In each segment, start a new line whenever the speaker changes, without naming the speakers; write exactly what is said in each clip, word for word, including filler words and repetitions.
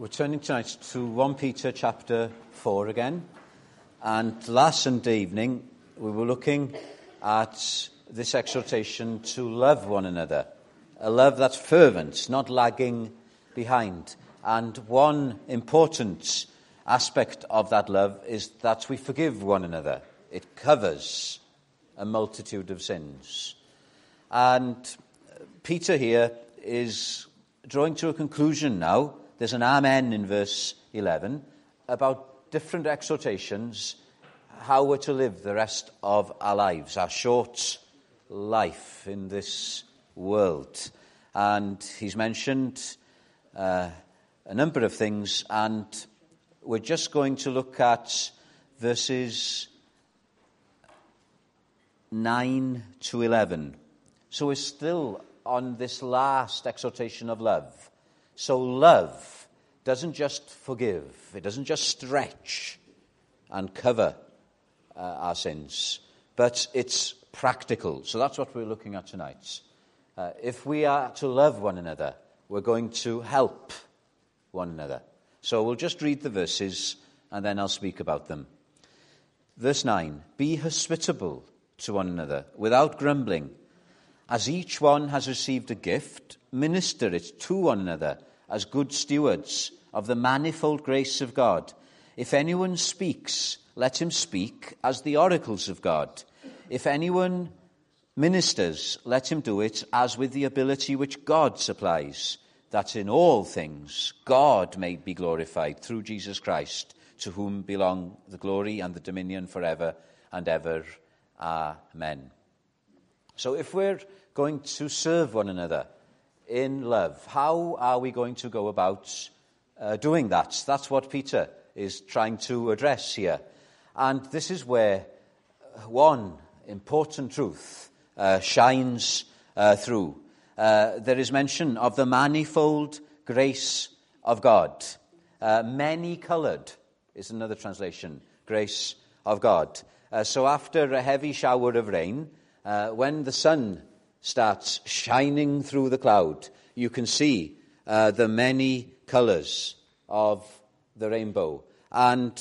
We're turning tonight to First Peter chapter four again. And last Sunday evening, we were looking at this exhortation to love one another. A love that's fervent, not lagging behind. And one important aspect of that love is that we forgive one another. It covers a multitude of sins. And Peter here is drawing to a conclusion now. There's an amen in verse eleven about different exhortations, how we're to live the rest of our lives, our short life in this world. And he's mentioned uh, a number of things, and we're just going to look at verses nine to eleven. So we're still on this last exhortation of love. So love doesn't just forgive, it doesn't just stretch and cover uh, our sins, but it's practical. So that's what we're looking at tonight. Uh, if we are to love one another, we're going to help one another. So we'll just read the verses and then I'll speak about them. Verse nine, be hospitable to one another without grumbling. As each one has received a gift, minister it to one another as good stewards of the manifold grace of God. If anyone speaks, let him speak as the oracles of God. If anyone ministers, let him do it as with the ability which God supplies, that in all things God may be glorified through Jesus Christ, to whom belong the glory and the dominion forever and ever. Amen. So if we're going to serve one another in love, how are we going to go about uh, doing that? That's what Peter is trying to address here. And this is where one important truth uh, shines uh, through. Uh, there is mention of the manifold grace of God. Uh, many-coloured is another translation, grace of God. Uh, so after a heavy shower of rain, uh, when the sun starts shining through the cloud, you can see uh, the many colours of the rainbow. And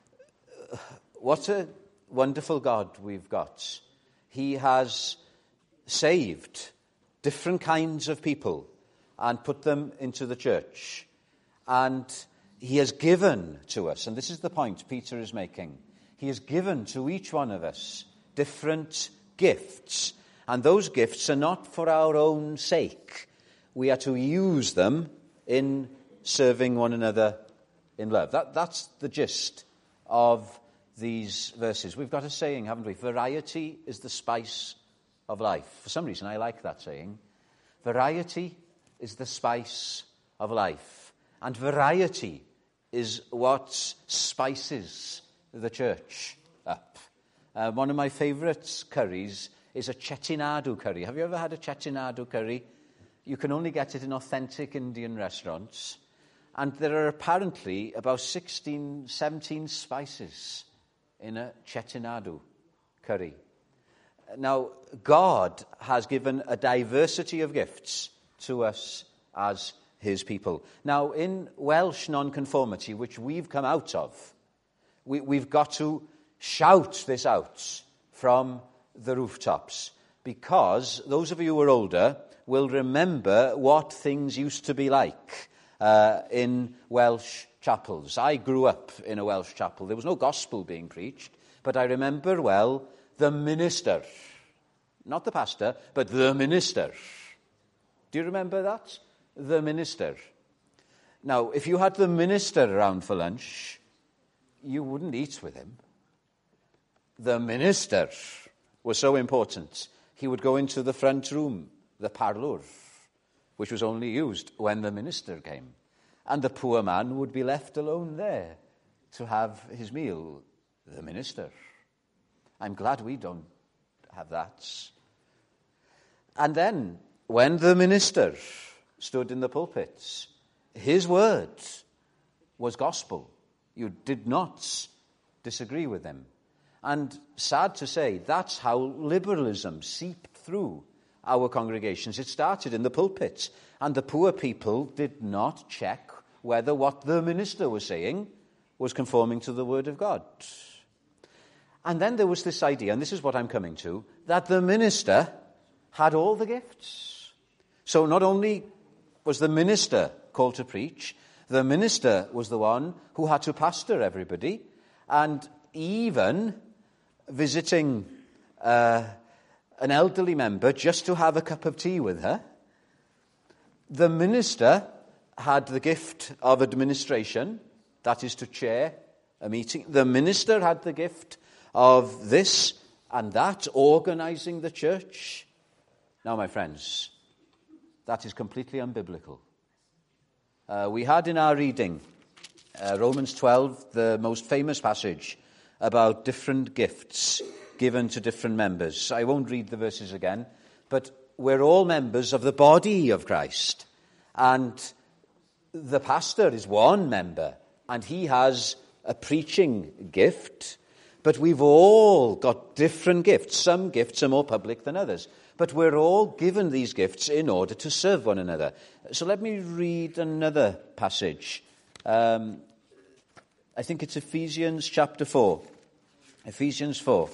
what a wonderful God we've got. He has saved different kinds of people and put them into the church. And he has given to us, and this is the point Peter is making, he has given to each one of us different gifts. And those gifts are not for our own sake. We are to use them in serving one another in love. That, that's the gist of these verses. We've got a saying, haven't we? Variety is the spice of life. For some reason, I like that saying. Variety is the spice of life. And variety is what spices the church up. Uh, one of my favourite curries is a chettinadu curry. Have you ever had a chettinadu curry? You can only get it in authentic Indian restaurants. And there are apparently about sixteen, seventeen spices in a chettinadu curry. Now, God has given a diversity of gifts to us as his people. Now, in Welsh nonconformity, which we've come out of, we, we've got to shout this out from the rooftops, because those of you who are older will remember what things used to be like uh, in Welsh chapels. I grew up in a Welsh chapel. There was no gospel being preached, but I remember well the minister, not the pastor, but the minister. Do you remember that? The minister. Now, if you had the minister around for lunch, you wouldn't eat with him. The minister was so important. He would go into the front room, the parlour, which was only used when the minister came. And the poor man would be left alone there to have his meal. The minister. I'm glad we don't have that. And then, when the minister stood in the pulpit, his word was gospel. You did not disagree with him. And sad to say, that's how liberalism seeped through our congregations. It started in the pulpit, and the poor people did not check whether what the minister was saying was conforming to the Word of God. And then there was this idea, and this is what I'm coming to, that the minister had all the gifts. So not only was the minister called to preach, the minister was the one who had to pastor everybody, and even visiting uh, an elderly member just to have a cup of tea with her. The minister had the gift of administration, that is to chair a meeting. The minister had the gift of this and that, organizing the church. Now, my friends, that is completely unbiblical. Uh, we had in our reading, uh, Romans twelve, the most famous passage about different gifts given to different members. I won't read the verses again, but we're all members of the body of Christ. And the pastor is one member, and he has a preaching gift. But we've all got different gifts. Some gifts are more public than others. But we're all given these gifts in order to serve one another. So let me read another passage. Um, I think it's Ephesians chapter four. Ephesians four.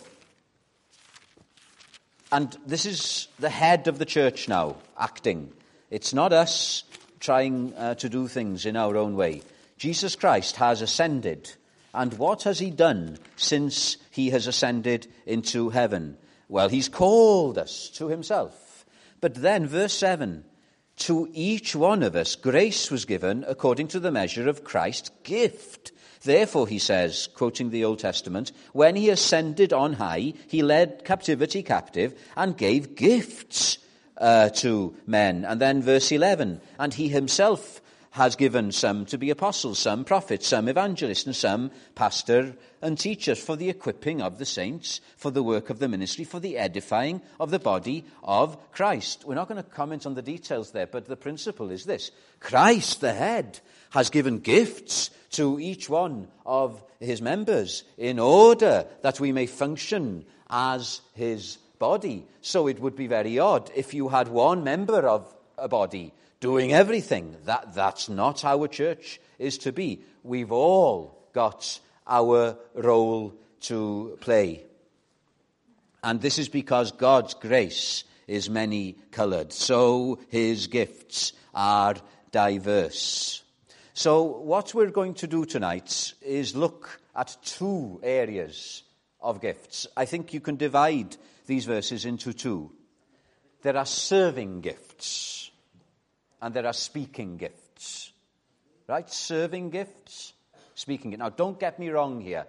And this is the head of the church now, acting. It's not us trying uh, to do things in our own way. Jesus Christ has ascended. And what has he done since he has ascended into heaven? Well, he's called us to himself. But then, verse seven, to each one of us grace was given according to the measure of Christ's gift. Therefore, he says, quoting the Old Testament, when he ascended on high, he led captivity captive and gave gifts uh, to men. And then verse eleven, and he himself has given some to be apostles, some prophets, some evangelists, and some pastor and teachers for the equipping of the saints, for the work of the ministry, for the edifying of the body of Christ. We're not going to comment on the details there, but the principle is this. Christ, the head, has given gifts to each one of his members in order that we may function as his body. So it would be very odd if you had one member of a body doing everything. That, that's not how a church is to be. We've all got our role to play. And this is because God's grace is many-coloured. So his gifts are diverse. So what we're going to do tonight is look at two areas of gifts. I think you can divide these verses into two. There are serving gifts. And there are speaking gifts. Right? Serving gifts, speaking gifts. Now, don't get me wrong here.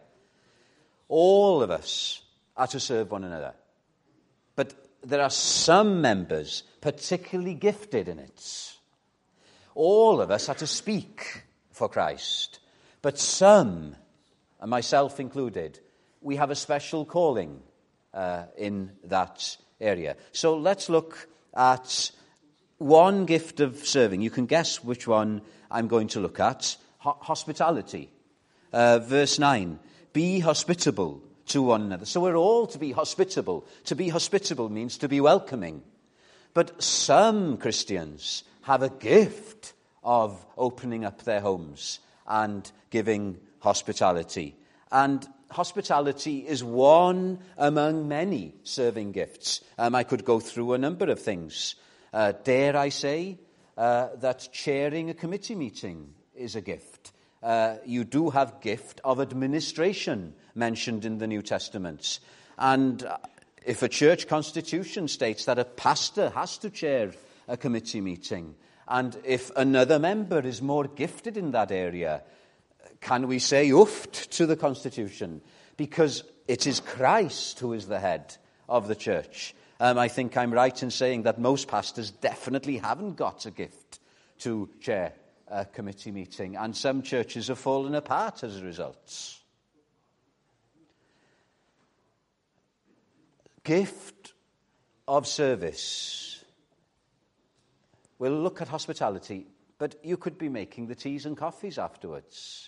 All of us are to serve one another. But there are some members particularly gifted in it. All of us are to speak for Christ. But some, and myself included, we have a special calling uh, in that area. So let's look at one gift of serving. You can guess which one I'm going to look at. Ho- hospitality. Uh, verse nine. Be hospitable to one another. So we're all to be hospitable. To be hospitable means to be welcoming. But some Christians have a gift of opening up their homes and giving hospitality. And hospitality is one among many serving gifts. Um, I could go through a number of things. Uh, dare I say uh, that chairing a committee meeting is a gift. Uh, you do have gift of administration mentioned in the New Testament. And if a church constitution states that a pastor has to chair a committee meeting, and if another member is more gifted in that area, can we say ooft to the constitution? Because it is Christ who is the head of the church. Um, I think I'm right in saying that most pastors definitely haven't got a gift to chair a committee meeting, and some churches have fallen apart as a result. Gift of service. We'll look at hospitality, but you could be making the teas and coffees afterwards.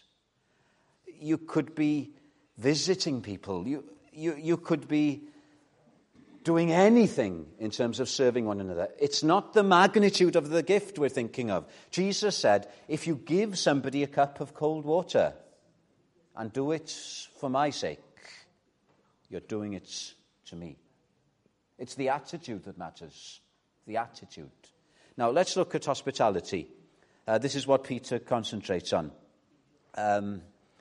You could be visiting people. You, you, you could be doing anything in terms of serving one another. It's not the magnitude of the gift we're thinking of. Jesus said, if you give somebody a cup of cold water and do it for my sake, you're doing it to me. It's the attitude that matters. The attitude. Now, let's look at hospitality. Uh, this is what Peter concentrates on. Um,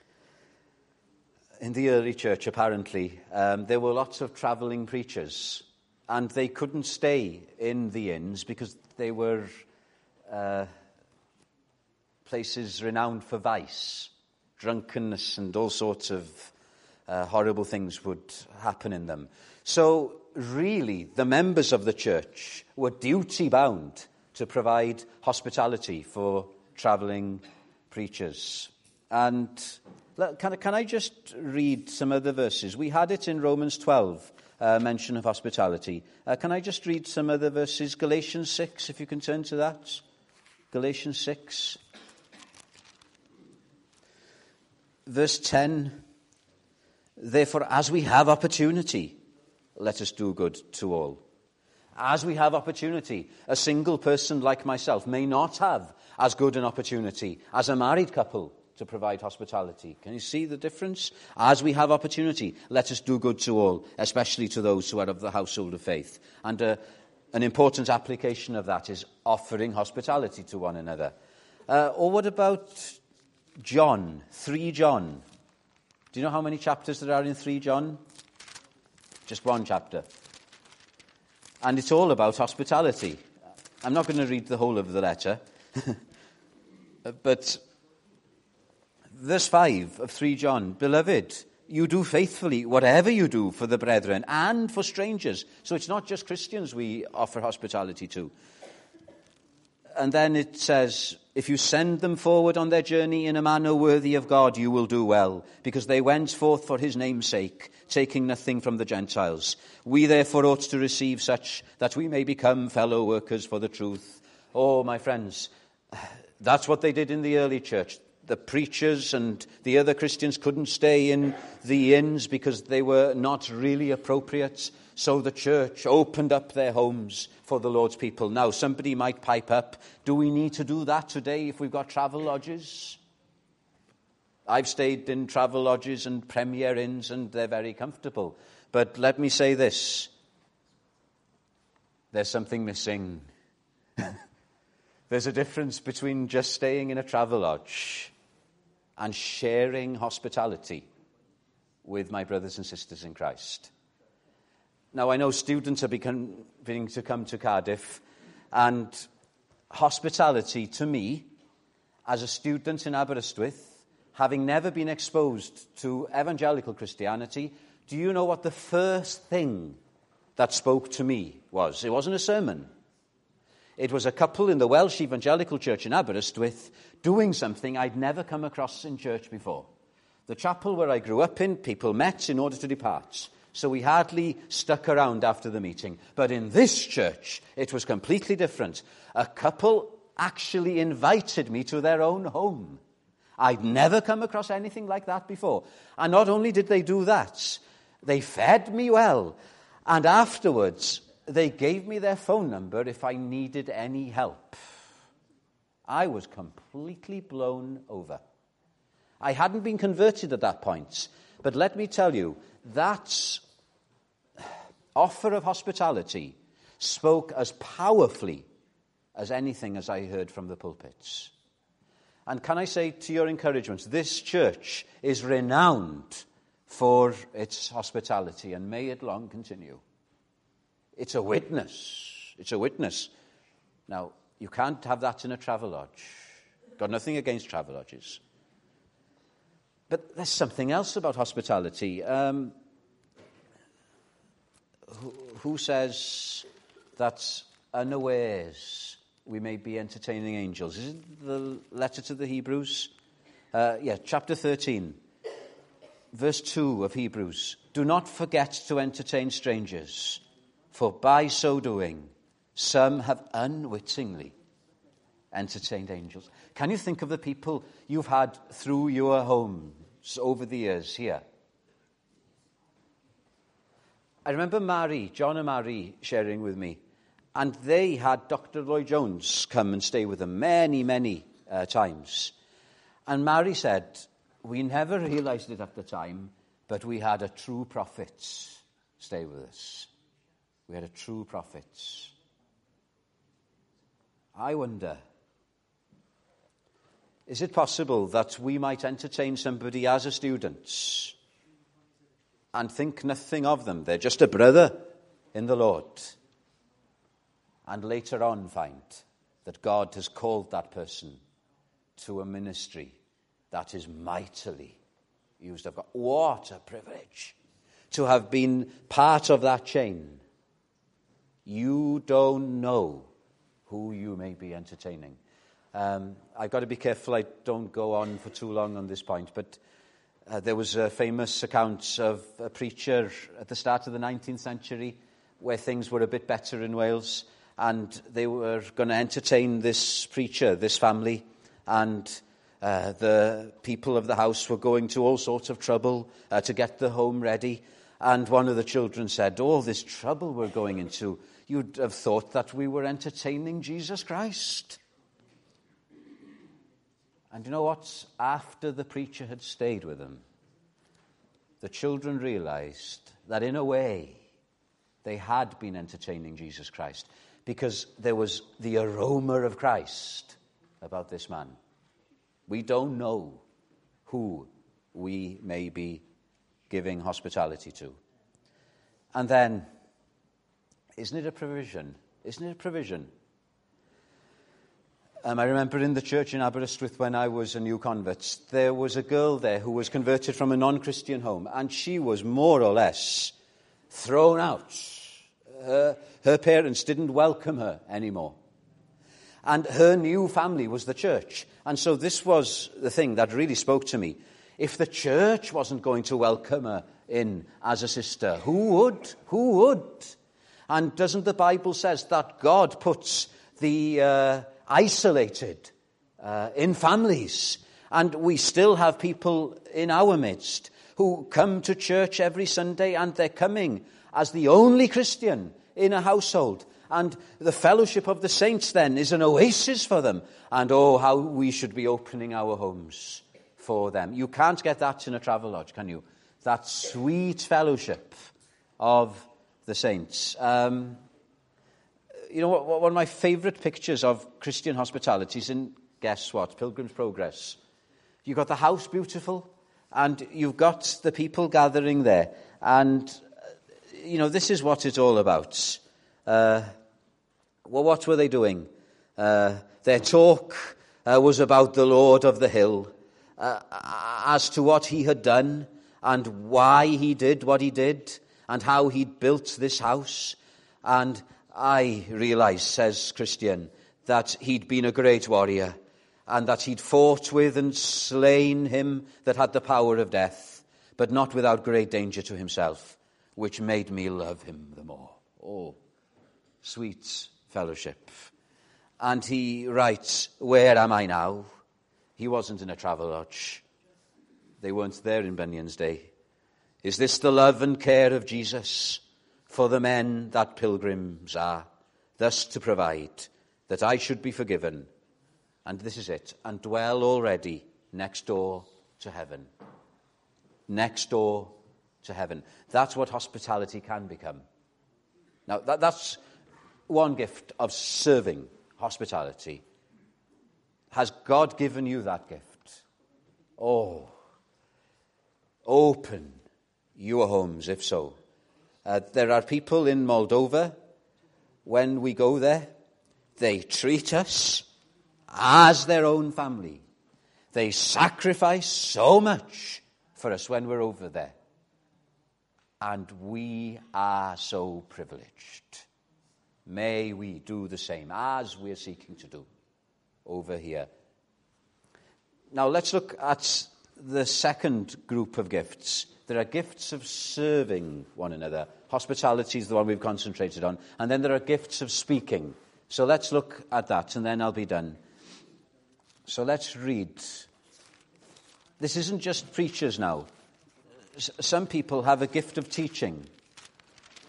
in the early church, apparently, um, there were lots of travelling preachers, and they couldn't stay in the inns because they were uh, places renowned for vice, drunkenness, and all sorts of uh, horrible things would happen in them. So, really, the members of the church were duty-bound to provide hospitality for travelling preachers. And can I, can I just read some other verses? We had it in Romans twelve, uh, mention of hospitality. Uh, can I just read some other verses? Galatians six, if you can turn to that. Galatians six. Verse ten. Therefore, as we have opportunity, let us do good to all. As we have opportunity, a single person like myself may not have as good an opportunity as a married couple to provide hospitality. Can you see the difference? As we have opportunity, let us do good to all, especially to those who are of the household of faith. And uh, an important application of that is offering hospitality to one another. Uh, or what about John, three John? Do you know how many chapters there are in three John? Just one chapter. And it's all about hospitality. I'm not going to read the whole of the letter. But verse five of three John, Beloved, you do faithfully whatever you do for the brethren and for strangers. So it's not just Christians we offer hospitality to. And then it says, if you send them forward on their journey in a manner worthy of God, you will do well, because they went forth for his name's sake, taking nothing from the Gentiles. We therefore ought to receive such, that we may become fellow workers for the truth. Oh, my friends, that's what they did in the early church. The preachers and the other Christians couldn't stay in the inns because they were not really appropriate. So the church opened up their homes for the Lord's people. Now, somebody might pipe up, do we need to do that today if we've got travel lodges? I've stayed in travel lodges and premier inns, and they're very comfortable. But let me say this. There's something missing. There's a difference between just staying in a travel lodge and sharing hospitality with my brothers and sisters in Christ. Now, I know students are beginning to come to Cardiff, and hospitality to me, as a student in Aberystwyth, having never been exposed to evangelical Christianity, do you know what the first thing that spoke to me was? It wasn't a sermon. It was a couple in the Welsh Evangelical Church in Aberystwyth doing something I'd never come across in church before. The chapel where I grew up in, people met in order to depart. So we hardly stuck around after the meeting. But in this church, it was completely different. A couple actually invited me to their own home. I'd never come across anything like that before. And not only did they do that, they fed me well. And afterwards, they gave me their phone number if I needed any help. I was completely blown over. I hadn't been converted at that point. But let me tell you, that offer of hospitality spoke as powerfully as anything as I heard from the pulpits. And can I say to your encouragement, this church is renowned for its hospitality, and may it long continue. It's a witness. It's a witness. Now, you can't have that in a travel lodge. Got nothing against travel lodges. But there's something else about hospitality. Um, who, who says that unawares we may be entertaining angels? Is it the letter to the Hebrews? Uh, yeah, chapter thirteen, verse two of Hebrews. Do not forget to entertain strangers, for by so doing, some have unwittingly entertained angels. Can you think of the people you've had through your homes over the years here? I remember Mary, John and Mary sharing with me, and they had Doctor Lloyd-Jones come and stay with them many, many uh, times. And Mary said, we never realized it at the time, but we had a true prophet stay with us. We had a true prophet. I wonder, is it possible that we might entertain somebody as a student and think nothing of them? They're just a brother in the Lord. And later on find that God has called that person to a ministry that is mightily used of God. What a privilege to have been part of that chain. You don't know who you may be entertaining. Um, I've got to be careful I don't go on for too long on this point, but uh, there was a famous account of a preacher at the start of the nineteenth century where things were a bit better in Wales, and they were going to entertain this preacher, this family, and uh, the people of the house were going to all sorts of trouble uh, to get the home ready. And one of the children said, "Oh, this trouble we're going into, you'd have thought that we were entertaining Jesus Christ." And you know what? After the preacher had stayed with them, the children realized that in a way they had been entertaining Jesus Christ, because there was the aroma of Christ about this man. We don't know who we may be giving hospitality to. And then, isn't it a provision? Isn't it a provision? Um, I remember in the church in Aberystwyth when I was a new convert, there was a girl there who was converted from a non-Christian home, and she was more or less thrown out. Her, her parents didn't welcome her anymore. And her new family was the church. And so this was the thing that really spoke to me. If the church wasn't going to welcome her in as a sister, who would? Who would? And doesn't the Bible says that God puts the uh, isolated uh, in families? And we still have people in our midst who come to church every Sunday, and they're coming as the only Christian in a household. And the fellowship of the saints then is an oasis for them. And oh, how we should be opening our homes for them. You can't get that in a travel lodge, can you? That sweet fellowship of the saints. Um, you know, what, one of my favourite pictures of Christian hospitality is in, guess what, Pilgrim's Progress. You've got the house beautiful, and you've got the people gathering there. And, you know, this is what it's all about. Uh, well, what were they doing? Uh, their talk uh, was about the Lord of the Hill, uh, as to what he had done and why he did what he did and how he'd built this house. And I realised, says Christian, that he'd been a great warrior and that he'd fought with and slain him that had the power of death, but not without great danger to himself, which made me love him the more. Oh, sweet fellowship. And he writes, where am I now? He wasn't in a travel lodge. They weren't there in Bunyan's day. Is this the love and care of Jesus for the men that pilgrims are, thus to provide that I should be forgiven? And this is it, and dwell already next door to heaven. Next door to heaven. That's what hospitality can become. Now, that, that's one gift of serving, hospitality. Has God given you that gift? Oh, open your homes, if so. Uh, there are people in Moldova, when we go there, they treat us as their own family. They sacrifice so much for us when we're over there. And we are so privileged. May we do the same as we're seeking to do over here. Now let's look at the second group of gifts. There are gifts of serving one another. Hospitality is the one we've concentrated on. And then there are gifts of speaking. So let's look at that, and then I'll be done. So let's read. This isn't just preachers now. S- some people have a gift of teaching.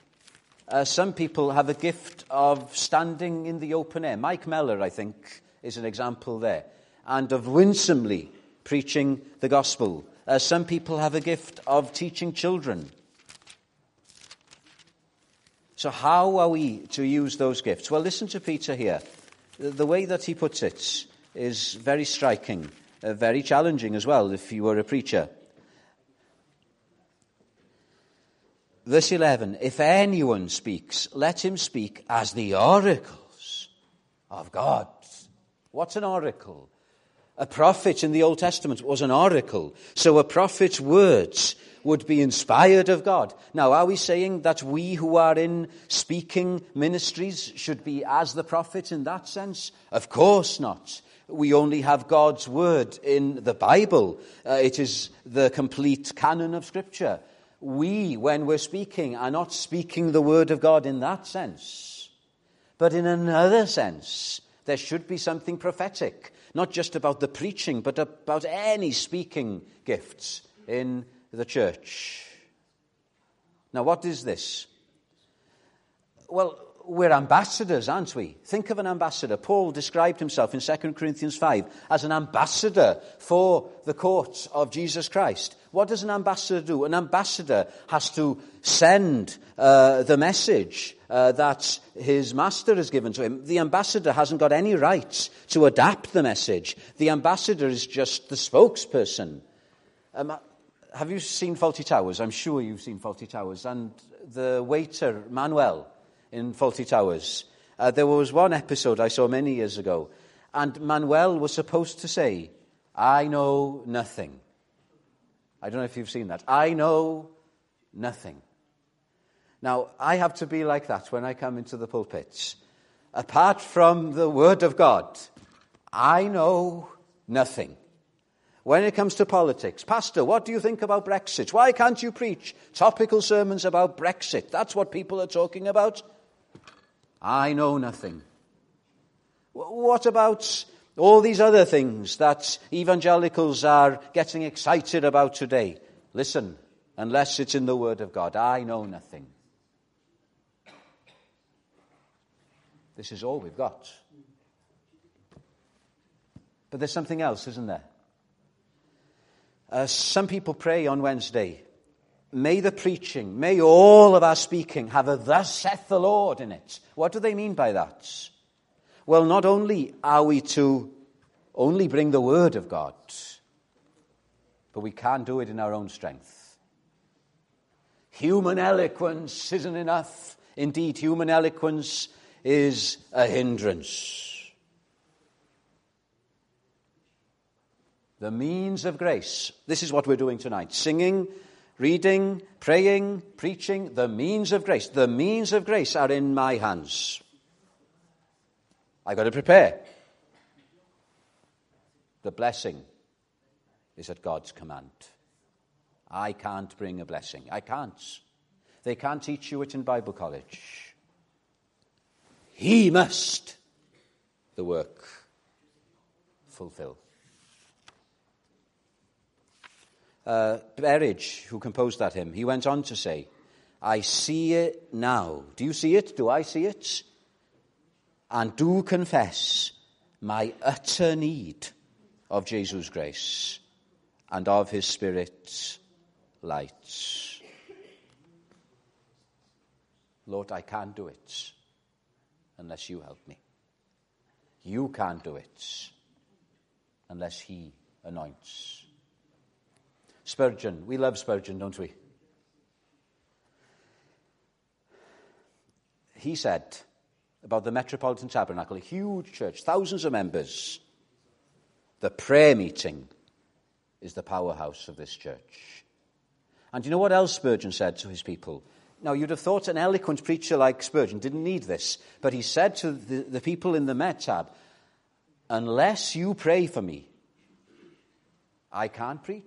Uh, some people have a gift of standing in the open air. Mike Mellor, I think, is an example there. And of winsomely preaching the gospel. Uh, some people have a gift of teaching children. So how are we to use those gifts? Well, listen to Peter here. The, the way that he puts it is very striking, uh, very challenging as well, if you were a preacher. Verse eleven, if anyone speaks, let him speak as the oracles of God. What's an oracle? A prophet in the Old Testament was an oracle. So a prophet's words would be inspired of God. Now, are we saying that we who are in speaking ministries should be as the prophet in that sense? Of course not. We only have God's word in the Bible. Uh, it is the complete canon of Scripture. We, when we're speaking, are not speaking the word of God in that sense. But in another sense, there should be something prophetic, not just about the preaching, but about any speaking gifts in the church. Now, what is this? Well, we're ambassadors, aren't we? Think of an ambassador. Paul described himself in Second Corinthians five as an ambassador for the court of Jesus Christ. What does an ambassador do? An ambassador has to send uh, the message uh, that his master has given to him. The ambassador hasn't got any right to adapt the message. The ambassador is just the spokesperson. Um, have you seen Fawlty Towers? I'm sure you've seen Fawlty Towers. And the waiter, Manuel, in Fawlty Towers. Uh, there was one episode I saw many years ago, and Manuel was supposed to say, I know nothing. I don't know if you've seen that. I know nothing. Now, I have to be like that when I come into the pulpits. Apart from the Word of God, I know nothing. When it comes to politics, Pastor, what do you think about Brexit? Why can't you preach topical sermons about Brexit? That's what people are talking about. I know nothing. What about all these other things that evangelicals are getting excited about today? Listen, unless it's in the Word of God, I know nothing. This is all we've got. But there's something else, isn't there? Uh, some people pray on Wednesday, may the preaching, may all of our speaking have a thus saith the Lord in it. What do they mean by that? Well, not only are we to only bring the word of God, but we can't do it in our own strength. Human eloquence isn't enough. Indeed, human eloquence is a hindrance. The means of grace. This is what we're doing tonight. Singing, reading, praying, preaching. The means of grace. The means of grace are in my hands. I've got to prepare. The blessing is at God's command. I can't bring a blessing. I can't. They can't teach you it in Bible college. He must the work fulfill. Uh, Berridge, who composed that hymn, he went on to say, I see it now. Do you see it? Do I see it? And do confess my utter need of Jesus' grace and of his Spirit's light. Lord, I can't do it unless you help me. You can't do it unless he anoints. Spurgeon. We love Spurgeon, don't we? He said about the Metropolitan Tabernacle, a huge church, thousands of members, the prayer meeting is the powerhouse of this church. And you know what else Spurgeon said to his people? Now, you'd have thought an eloquent preacher like Spurgeon didn't need this, but he said to the, the people in the Met Tab, unless you pray for me, I can't preach.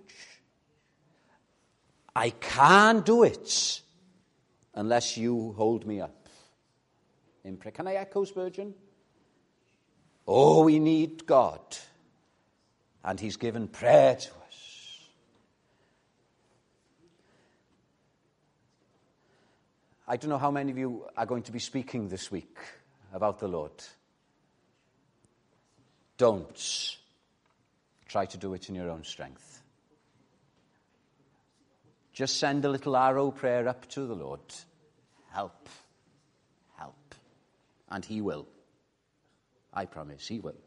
I can't do it unless you hold me up in prayer. Can I echo Spurgeon? Oh, we need God. And he's given prayer to us. I don't know how many of you are going to be speaking this week about the Lord. Don't try to do it in your own strength. Just send a little arrow prayer up to the Lord. Help. Help. And he will. I promise he will.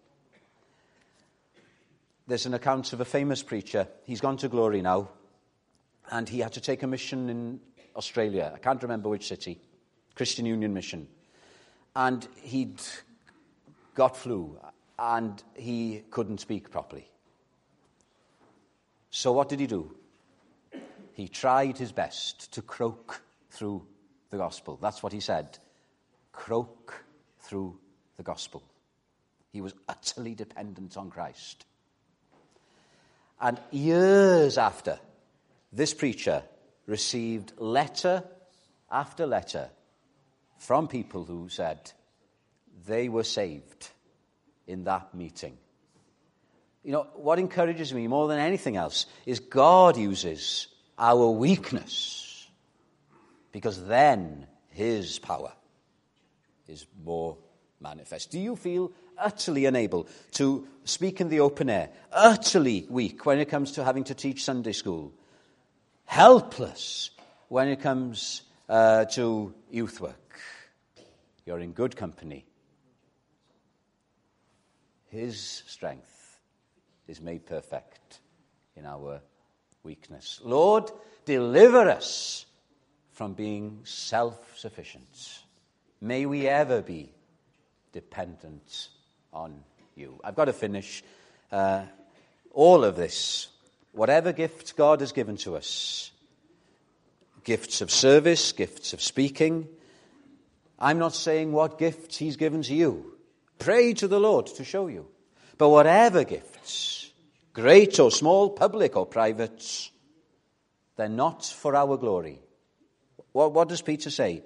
There's an account of a famous preacher. He's gone to glory now. And he had to take a mission in Australia. I can't remember which city. Christian Union Mission. And he'd got flu. And he couldn't speak properly. So what did he do? He tried his best to croak through the gospel. That's what he said. Croak through the gospel. He was utterly dependent on Christ. And years after, this preacher received letter after letter from people who said they were saved in that meeting. You know, what encourages me more than anything else is God uses our weakness, because then his power is more manifest. Do you feel utterly unable to speak in the open air, utterly weak when it comes to having to teach Sunday school, helpless when it comes uh, to youth work? You're in good company. His strength is made perfect in our weakness. Lord, deliver us from being self-sufficient. May we ever be dependent on you. I've got to finish. Uh, all of this, whatever gifts God has given to us, gifts of service, gifts of speaking, I'm not saying what gifts he's given to you. Pray to the Lord to show you. But whatever gifts, great or small, public or private, they're not for our glory. What, what does Peter say?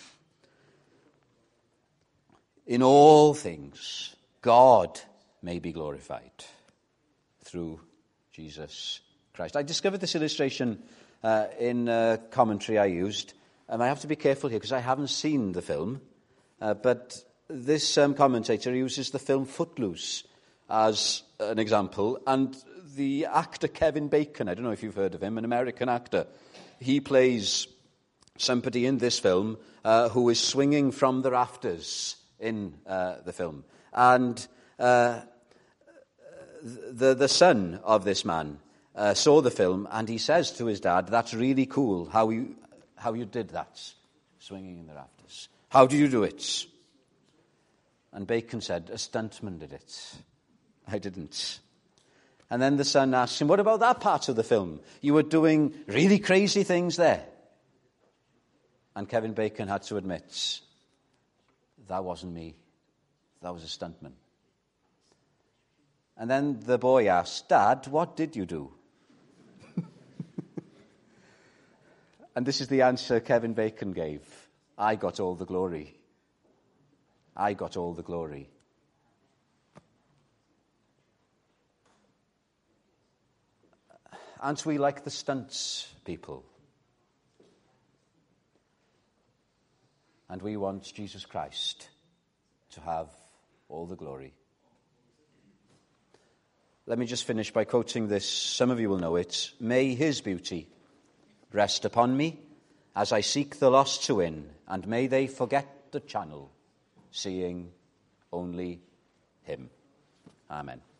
In all things, God may be glorified through Jesus Christ. I discovered this illustration uh, in a commentary I used, and I have to be careful here because I haven't seen the film, uh, but this um, commentator uses the film Footloose as an example, and the actor Kevin Bacon, I don't know if you've heard of him, an American actor, he plays somebody in this film uh, who is swinging from the rafters in uh, the film. And uh, the, the son of this man uh, saw the film, and he says to his dad, "That's really cool how you, how you did that, swinging in the rafters. How did you do it?" And Bacon said, "A stuntman did it. I didn't." And then the son asked him, "What about that part of the film? You were doing really crazy things there." And Kevin Bacon had to admit, "That wasn't me. That was a stuntman." And then the boy asked, "Dad, what did you do?" And this is the answer Kevin Bacon gave. "I got all the glory. I got all the glory." Aren't we like the stunts people? And we want Jesus Christ to have all the glory. Let me just finish by quoting this. Some of you will know it. "May his beauty rest upon me as I seek the lost to win, and may they forget the channel, seeing only him." Amen.